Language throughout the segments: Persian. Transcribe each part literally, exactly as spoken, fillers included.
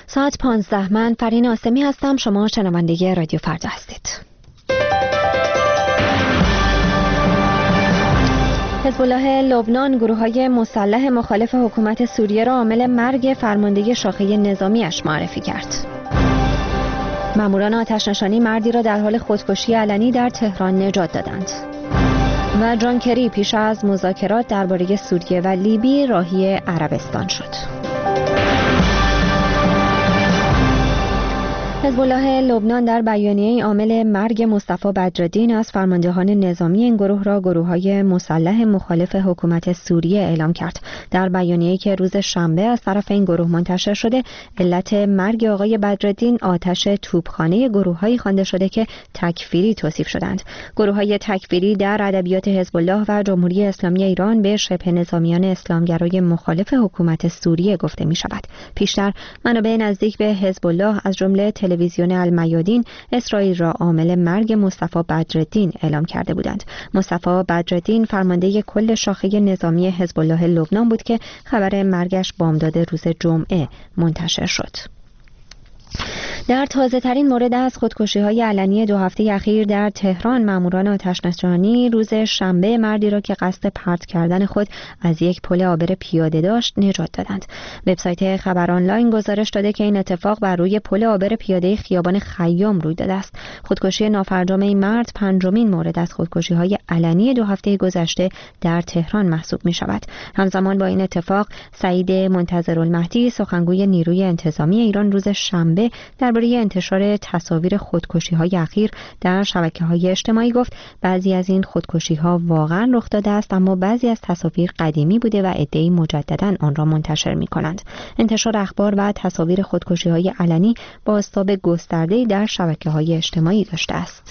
ساعت پانزده من فرین آسمی هستم. شما شنونده رادیو فردا هستید. حزب الله لبنان گروه‌های مسلح مخالف حکومت سوریه را عامل مرگ فرمانده شاخه نظامیش معرفی کرد. ماموران آتش‌نشانی مردی را در حال خودکشی علنی در تهران نجات دادند. و جان کری پیش از مذاکرات درباره سوریه و لیبی راهی عربستان شد. حزب الله لبنان در بیانیه‌ای عامل مرگ مصطفی بدرالدین از فرماندهان نظامی این گروه را گروه‌های مسلح مخالف حکومت سوریه اعلام کرد. در بیانیه‌ای که روز شنبه از طرف این گروه منتشر شده، علت مرگ آقای بدرالدین آتش توپخانه گروه‌هایی خوانده شده که تکفیری توصیف شدند. گروه‌های تکفیری در ادبیات حزب الله و جمهوری اسلامی ایران به شبه نظامیان اسلامگرای مخالف حکومت سوریه گفته می‌شود. پیشتر منابع نزدیک به حزب الله از جمله تلویزیون المیادین اسرائیل را عامل مرگ مصطفی بدرالدین اعلام کرده بودند. مصطفی بدرالدین فرمانده کل شاخه نظامی حزب الله لبنان بود که خبر مرگش بامداد روز جمعه منتشر شد. در تازه ترین مورد از خودکشی های علنی دو هفته اخیر در تهران، ماموران آتش‌نشانی روز شنبه مردی را که قصد پرت کردن خود از یک پل عابر پیاده داشت نجات دادند. وبسایت خبر آنلاین گزارش داده که این اتفاق بر روی پل عابر پیاده خیابان خیام روی داده است. خودکشی نافرجام این مرد پنجمین مورد از خودکشی های علنی دو هفته گذشته در تهران محسوب می شود. همزمان با این اتفاق سعید منتظرالمهدی، سخنگوی نیروی انتظامی ایران، روز شنبه درباره انتشار تصاویر خودکشی‌های اخیر در شبکه‌های اجتماعی گفت بعضی از این خودکشی‌ها واقعاً رخ داده است، اما بعضی از تصاویر قدیمی بوده و عده‌ای مجدداً آن را منتشر می‌کنند. انتشار اخبار و تصاویر خودکشی‌های علنی بازتاب گسترده‌ای در شبکه‌های اجتماعی داشته است.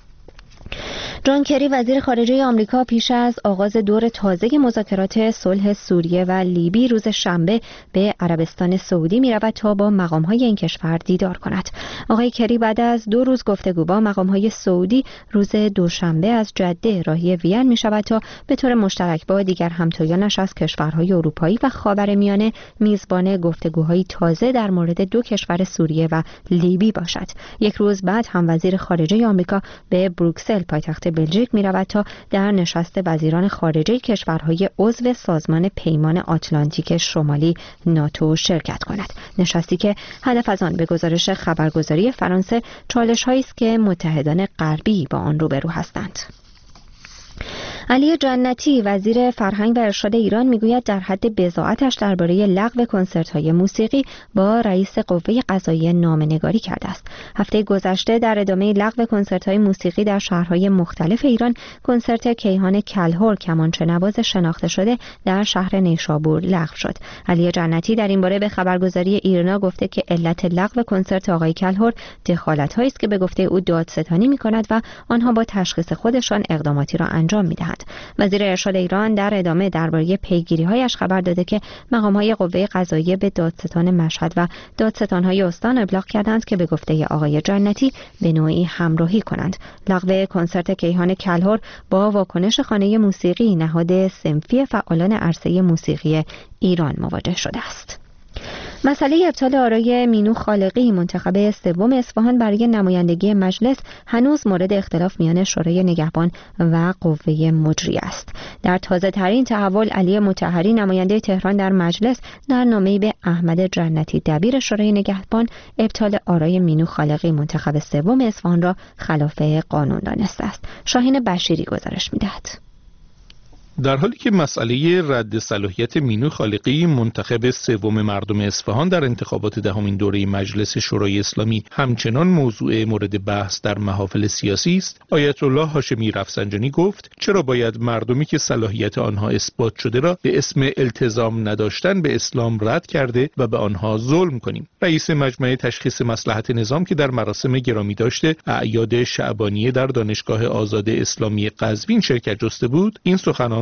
جان کری وزیر خارجه آمریکا پیش از آغاز دور تازه مذاکرات صلح سوریه و لیبی روز شنبه به عربستان سعودی می‌رود تا با مقام‌های این کشور دیدار کند. آقای کری بعد از دو روز گفتگو با مقام‌های سعودی روز دوشنبه از جده راهی وین می‌شود تا به طور مشترک با دیگر همتایانش از کشورهای اروپایی و خاورمیانه میزبان گفتگوهای تازه در مورد دو کشور سوریه و لیبی باشد. یک روز بعد هم وزیر خارجه آمریکا به بروکسل پایتخت بلژیک می رود تا در نشست وزیران خارجه کشورهای عضو سازمان پیمان آتلانتیک شمالی ناتو شرکت کند. نشستی که هدف از آن به گزارش خبرگزاری فرانسه چالش‌هایی است که متحدان غربی با آن روبرو هستند. علی جنتی وزیر فرهنگ و ارشاد ایران میگوید در حد بضاعتش درباره لغو کنسرت‌های موسیقی با رئیس قوه قضاییه نامه‌نگاری کرده است. هفته گذشته در ادامه لغو کنسرت‌های موسیقی در شهرهای مختلف ایران، کنسرت کیهان کلهر کمانچه نواز شناخته شده در شهر نیشابور لغو شد. علی جنتی در این باره به خبرگزاری ایرنا گفته که علت لغو کنسرت آقای کلهر دخالت‌هایی است که به گفته او دادستانی می‌کند و آنها با تشخیص خودشان اقداماتی را انجام می‌دهند. وزیر ارشاد ایران در ادامه درباره پیگیری‌هایش خبر داده که مقام‌های قوه قضاییه به دادستان مشهد و دادستان‌های استان ابلاغ کردند که به گفته آقای جنتی به نوعی همراهی کنند. لغو کنسرت کیهان کلهر با واکنش خانه موسیقی نهاد صنفی فعالان عرصه موسیقی ایران مواجه شده است. مسئله ابطال آرای مینو خالقی منتخب سوم اصفهان برای نمایندگی مجلس هنوز مورد اختلاف میان شورای نگهبان و قوه مجریه است. در تازه ترین تحول، علی مطهری نماینده تهران در مجلس در نامه‌ای به احمد جنتی دبیر شورای نگهبان ابطال آرای مینو خالقی منتخب سوم اصفهان را خلاف قانون دانسته است. شاهین بشیری گزارش می‌دهد. در حالی که مسئله رد صلاحیت مینو خالقی منتخب سوم مردم اصفهان در انتخابات دهمین دوره مجلس شورای اسلامی همچنان موضوع مورد بحث در محافل سیاسی است، آیت الله هاشمی رفسنجانی گفت چرا باید مردمی که صلاحیت آنها اثبات شده را به اسم التزام نداشتن به اسلام رد کرده و به آنها ظلم کنیم. رئیس مجمع تشخیص مصلحت نظام که در مراسم گرامی داشته اعیاد شعبانیه در دانشگاه آزاد اسلامی قزوین شرکت جسته بود، این سخنان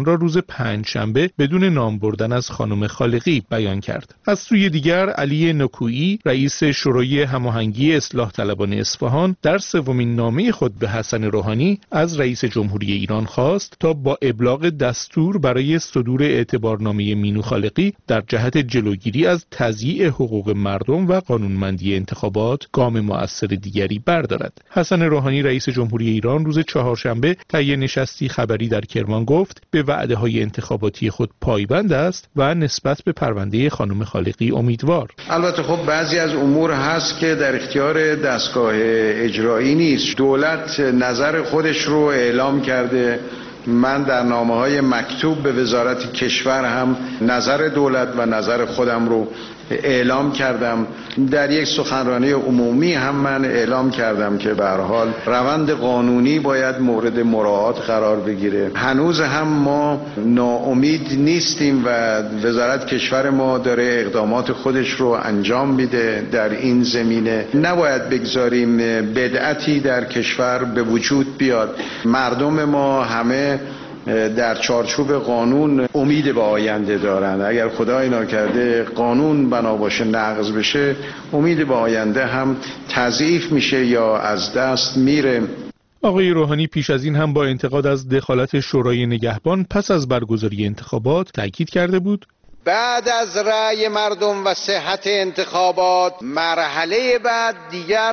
اصفهان را روز پنجشنبه بدون نام بردن از خانم خالقی بیان کرد. از سوی دیگر علی نکویی رئیس شورای هماهنگی اصلاح طلبان اصفهان در سومین نامه خود به حسن روحانی از رئیس جمهوری ایران خواست تا با ابلاغ دستور برای صدور اعتبارنامه مینو خالقی در جهت جلوگیری از تضییع حقوق مردم و قانونمندی انتخابات گام مؤثر دیگری بردارد. حسن روحانی رئیس جمهوری ایران روز چهارشنبه طی نشستی خبری در کرمان گفت به وعده‌های انتخاباتی خود پایبند است و نسبت به پرونده خانم خالقی امیدوار. البته خب بعضی از امور هست که در اختیار دستگاه اجرایی نیست. دولت نظر خودش رو اعلام کرده. من در نامه‌های مکتوب به وزارت کشور هم نظر دولت و نظر خودم رو اعلام کردم. در یک سخنرانی عمومی هم من اعلام کردم که به هر حال روند قانونی باید مورد مراعات قرار بگیره. هنوز هم ما ناامید نیستیم و وزارت کشور ما داره اقدامات خودش رو انجام میده در این زمینه. نباید بگذاریم بدعتی در کشور به وجود بیاد. مردم ما همه در چارچوب قانون امید به آینده دارند. اگر خدای ناکرده قانون بنا باشه نقض بشه، امید به آینده هم تضعیف میشه یا از دست میره. آقای روحانی پیش از این هم با انتقاد از دخالت شورای نگهبان پس از برگزاری انتخابات تاکید کرده بود بعد از رأی مردم و صحت انتخابات، مرحله بعد دیگر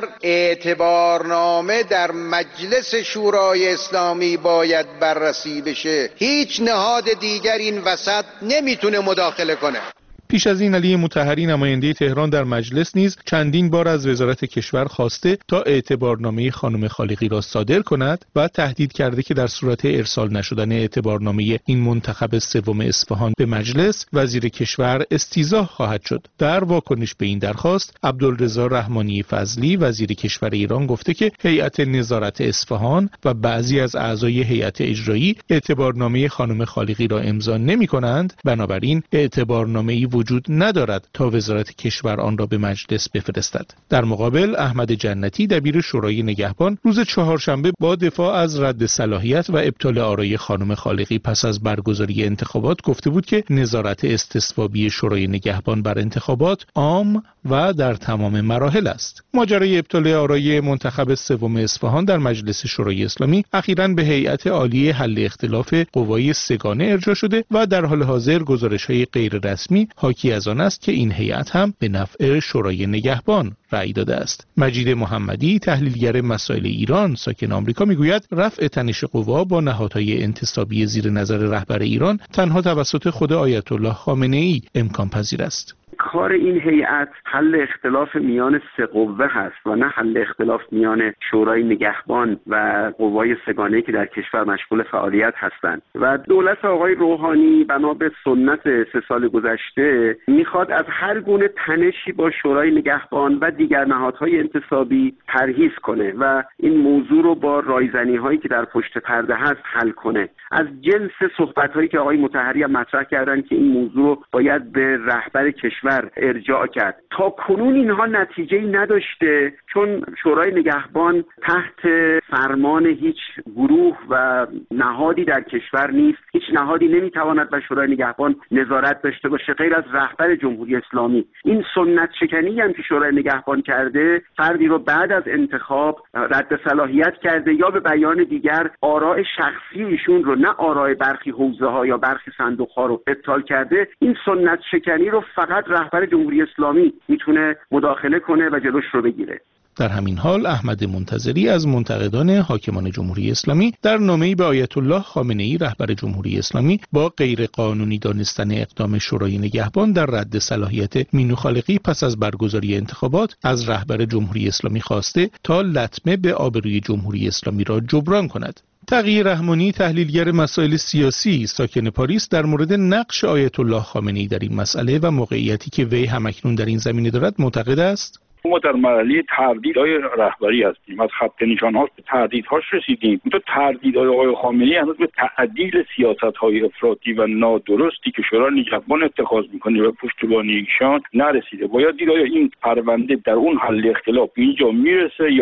اعتبارنامه در مجلس شورای اسلامی باید بررسی بشه. هیچ نهاد دیگر این وسط نمیتونه مداخله کنه. پیش از این علی مطهری نماینده تهران در مجلس نیز چندین بار از وزارت کشور خواسته تا اعتبارنامه خانم خالقی را صادر کند و تهدید کرده که در صورت ارسال نشدن اعتبارنامه این منتخب سوم اصفهان به مجلس، وزیر کشور استیضاح خواهد شد. در واکنش به این درخواست عبدالرضا رحمانی فضلی وزیر کشور ایران گفته که هیئت نظارت اصفهان و بعضی از اعضای هیئت اجرایی اعتبارنامه خانم خالقی را امضا نمی‌کنند، بنابراین اعتبارنامه‌ای وجود ندارد تا وزارت کشور آن را به مجلس بفرستد. در مقابل احمد جنتی دبیر شورای نگهبان روز چهارشنبه با دفاع از رد صلاحیت و ابطال آرای خانم خالقی پس از برگزاری انتخابات گفته بود که نظارت استصوابی شورای نگهبان بر انتخابات عام و در تمام مراحل است. ماجرای ابطال آرای منتخب سوم اصفهان در مجلس شورای اسلامی اخیراً به هیئت عالیه حل اختلاف قوای سگانه ارجاع شده و در حال حاضر گزارش‌های غیر رسمی حاکی از آن است که این هیئت هم به نفع شورای نگهبان رأی داده است. مجید محمدی تحلیلگر مسائل ایران ساکن آمریکا میگوید رفع تنش قوا با نهادهای انتصابی زیر نظر رهبر ایران تنها توسط خود آیت الله خامنه ای امکان پذیر است. کار این هیئت حل اختلاف میان سه قوه هست و نه حل اختلاف میان شورای نگهبان و قوای سگانه‌ای که در کشور مشغول فعالیت هستند و دولت آقای روحانی بنا به سنت سه سال گذشته میخواد از هر گونه تنشی با شورای نگهبان و دیگر نهادهای انتصابی پرهیز کنه و این موضوع رو با رایزنی هایی که در پشت پرده هست حل کنه. از جنس صحبت هایی که آقای مطهری مطرح کردن که این موضوع رو باید به رهبر کشور ارجاع کرد، تا کنون اینها نتیجه‌ای نداشته، چون شورای نگهبان تحت فرمان هیچ گروه و نهادی در کشور نیست. هیچ نهادی نمیتواند بر شورای نگهبان نظارت داشته باشه غیر از رهبر جمهوری اسلامی. این سنت شکنی هم که شورای نگهبان کرده، فردی رو بعد از انتخاب رد صلاحیت کرده یا به بیان دیگر آراء شخصی ایشون رو، نه آراء برخی حوزه ها یا برخی صندوق ها رو ابطال کرده. این سنت شکنی رو فقط رهبر جمهوری اسلامی میتونه مداخله کنه و جلوش رو بگیره. در همین حال احمد منتظری از منتقدان حاکمان جمهوری اسلامی در نامه‌ای به آیت الله خامنه ای رهبر جمهوری اسلامی با غیر قانونی دانستن اقدام شورای نگهبان در رد صلاحیت مینو خالقی پس از برگزاری انتخابات از رهبر جمهوری اسلامی خواسته تا لطمه به آبروی جمهوری اسلامی را جبران کند. تقی رحمانی تحلیلگر مسائل سیاسی ساکن پاریس در مورد نقش آیت الله خامنه ای در این مسئله و موقعیتی که وی همکنون در این زمینه دارد معتقد است. ما در مرحله تردیدهای رهبری هستیم، از خط نشان‌ها به تردیدهاش رسیدیم. اون تردیدهای آقای خامنه‌ای هنوز به تعدیل سیاست‌های افراطی و نادرستی که شورای نگهبان اتخاذ می‌کنه و پشتیبانی ایشان نرسیده. باید دید آیا این پرونده در اون حل اختلاف اینجا میرسه یا نه.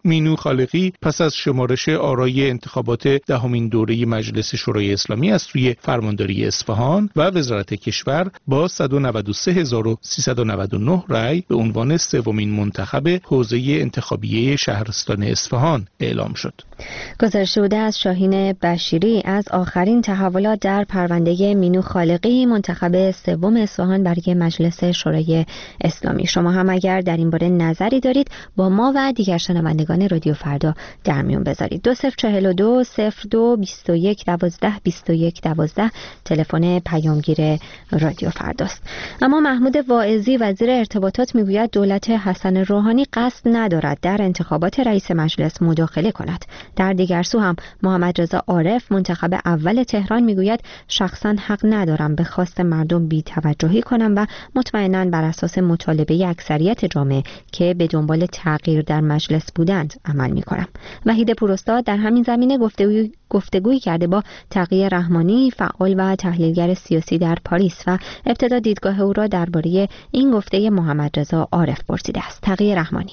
مینو خالقی پس از شمارش آرای انتخابات دهمین دوره مجلس شورای اسلامی از سوی فرمانداری اصفهان و وزارت کشور با صد و نود و سه هزار و سیصد و نود و نه رأی به عنوان سومین منتخب حوزه انتخابیه شهرستان اصفهان اعلام شد. گزارش بوده از شاهین بشیری از آخرین تحولات در پرونده مینو خالقی، منتخب سوم اصفهان برای مجلس شورای اسلامی. شما هم اگر در این باره نظری دارید با ما و دیگر شنوندگان رادیو فردا در میون بذارید. دو صفر چهل و دو صفر دو بیست و یک دوازده بیست و یک دوازده تلفن پیامگیر رادیو فرداست. اما محمود واعظی وزیر ارتباطات میگوید دولت حسن روحانی قصد ندارد در انتخابات رئیس مجلس مداخله کند. در دیگر سو هم محمد رضا عارف منتخب اول تهران میگوید شخصا حق ندارم به خواست مردم بی‌توجهی کنم و مطمئناً بر اساس مطالبه اکثریت جامعه که به دنبال تغییر در مجلس بودند عمل میکنم. وحید پوراستاد در همین زمینه گفتگوی گفتگویی کرده با تقی رحمانی، فعال و تحلیلگر سیاسی در پاریس و ابتدا دیدگاه او را درباره این گفته محمد رضا عارف پرسیده است. تقی رحمانی: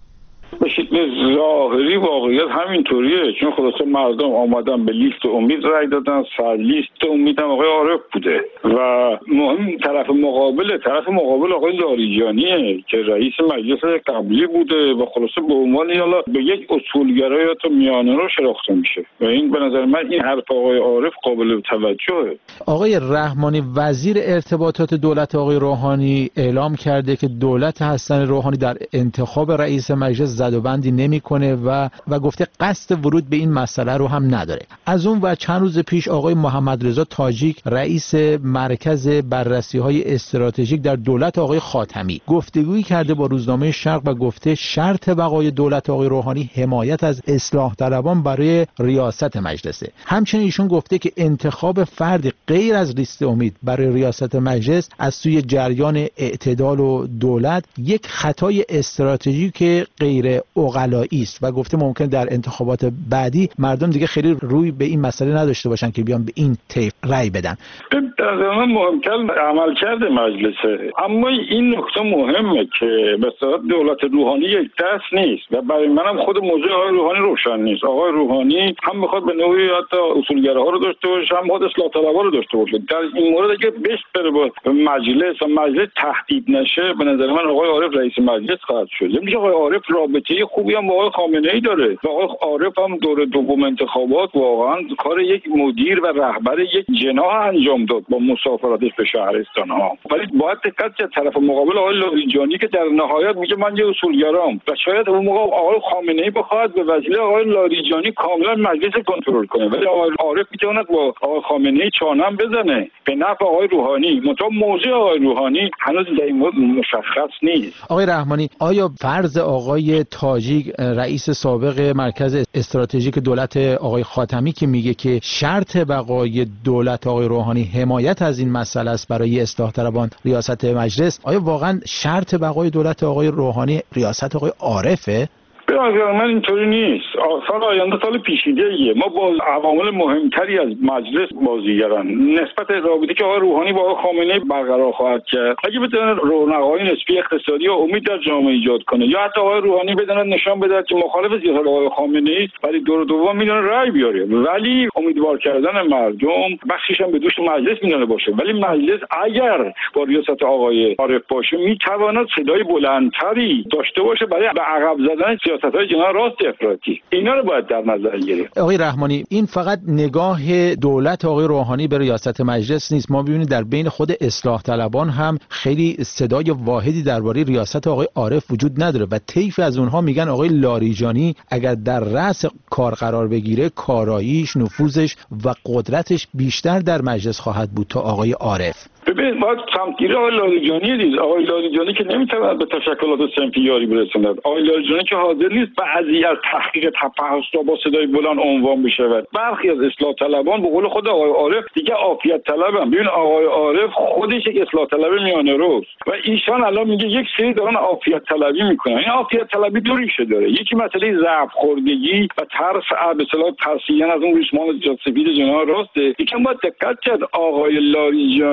به شکل ظاهری واقعیت همینطوریه، چون خلاصه مردم آمدن به لیست امید رای دادن، سر لیست امید هم آقای عارف بوده و مهم طرف مقابل طرف مقابل آقای لاریجانیه که رئیس مجلس قبلی بوده و خلاصه به عنوان یالا به یک اصولگرا یا تو میانه رو شناخته میشه و این به نظر من این حرف آقای عارف قابل توجهه. آقای رحمانی، وزیر ارتباطات دولت آقای روحانی اعلام کرده که دولت حسن روحانی در انتخاب رئیس مجلس زد و بندی نمیکنه و و گفته قصد ورود به این مسئله رو هم نداره. از اون و چند روز پیش آقای محمد رضا تاجیک رئیس مرکز بررسی‌های استراتژیک در دولت آقای خاتمی گفتگویی کرده با روزنامه شرق و گفته شرط بقای دولت آقای روحانی حمایت از اصلاح طلبان برای ریاست مجلسه. همچنین ایشون گفته که انتخاب فردی غیر از لیست امید برای ریاست مجلس از سوی جریان اعتدال و دولت یک خطای استراتژیکی که غیر عقلایی است و گفته ممکن در انتخابات بعدی مردم دیگه خیلی روی به این مسئله نداشته باشن که بیان به این طیف رأی بدن. در ضمن مهمتر عملکرد مجلسه، اما این نکته مهمه که مثلا دولت روحانی یک دست نیست و برای منم خود موضوع آقای روحانی روشن نیست. آقای روحانی هم میخواد به نوعی حتی اصولگراها رو داشته باشه، هم خود اصلاح طلبها رو داشته باشه. در این مورد اگه بهش بره با مجلس و مجلس تهدید نشه، به نظر من آقای عارف رئیس مجلس خواهد شد. میشه آقای عارف رابطه خوبی هم با آقای خامنه‌ای داره و آقای عارف هم دور دوم انتخابات واقعا کار یک مدیر و رهبر یک جناح انجام داد با مسافرتش به شهرستان‌ها. ولی باید دقت کرد طرف مقابل آقای لاریجانی که در نهایت میگه من یه اصولگرام و شاید اون موقع آقای خامنه‌ای بخواد به وسیله آقای لاریجانی کاملا مجلس کنترل کنه، ولی آقای عارف میتواند با آقای خامنه‌ای چانم بزنه به نفع آقای روحانی. منتها موضوع آقای روحانی هنوز در این مورد مشخص نیست. آقای رحمانی، آیا فرض آقای تاجیک رئیس سابق مرکز استراتژیک دولت آقای خاتمی که میگه که شرط بقای دولت آقای روحانی حمایت از این مسئله است برای اصلاح طلبان ریاست مجلس، آیا واقعا شرط بقای دولت آقای روحانی ریاست آقای عارفه؟ به نظر من اینطوری نیست. سال آینده سال پیچیده‌ایه. ما با عوامل مهمتری از مجلس بازیگران نسبت رابطه که آقای روحانی با آقای خامنه‌ای برقرار خواهد کرد، اگه بتونه رونق‌های نسبی اقتصادی و امید در جامعه ایجاد کنه یا حتی آقای روحانی بدونه نشان بده که مخالف سیاست آقای خامنه‌ای است ولی دور دوم میدونه رأی بیاره، ولی امیدوار کردن مردم بخشش هم به دوش مجلس میدونه باشه. ولی مجلس اگر با ریاست آقای عارف باشه میتواند صدای بلندتری داشته باشه برای به عقب زدن سیاست‌های جناح راست افراطی. اینا رو باید در نظر گرفت. آقای رحمانی، این فقط نگاه دولت آقای روحانی به ریاست مجلس نیست. ما ببینید در بین خود اصلاح طلبان هم خیلی صدای واحدی درباره ریاست آقای عارف وجود نداره و طیفی از اونها میگن آقای لاریجانی اگر در رأس کار قرار بگیره کاراییش، نفوذش و قدرتش بیشتر در مجلس خواهد بود تا آقای عارف. ببین باید سمتگیری آقای لاریجانی دید. آقای لاریجانی که نمیتواند به تشکلات صنفی یاری برساند. آقای لاریجانی که حاضر نیست بعضی از تحقیق تفحص با صدای بلند عنوان بشود. برخی از اصلاح طلبان به قول خود آقای عارف دیگه عافیت طلبن. ببین آقای عارف خودش یک اصلاح طلب میانه روست و ایشان الان میگه یک سری دارن عافیت طلبی میکنن. این عافیت طلبی دو ریشه داره. یکی مسئله ضعف خوردگی و ترس به اصطلاح ترسیدن از اون ریسمان سفید جناح راسته. یکی باید دقت کرد آقای لاریجانی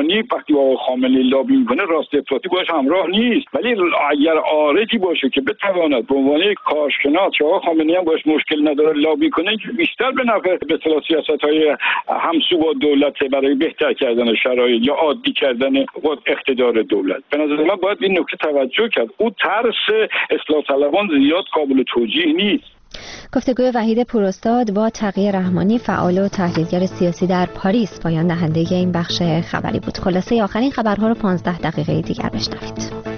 وقتی آقای خامنه‌ای لابی میکنه راست افراطی باش همراه نیست، ولی اگر عارضی باشه که بتواند به عنوان کارشناس که آقای خامنه‌ای هم باش مشکل نداره لابی کنه که بیشتر به نفع به اصطلاح سیاست‌های همسو با دولت برای بهتر کردن شرایط یا عادی کردن اقتدار دولت. به نظر من باید این نکته توجه کرد. او ترس اصلاح طلبان زیاد قابل توجیه نیست. گفتگوی وحید پوراستاد با تقی رحمانی، فعال و تحلیلگر سیاسی در پاریس، پایان دهنده این بخش خبری بود. خلاصه آخرین خبرها رو پانزده دقیقه دیگر بشنوید.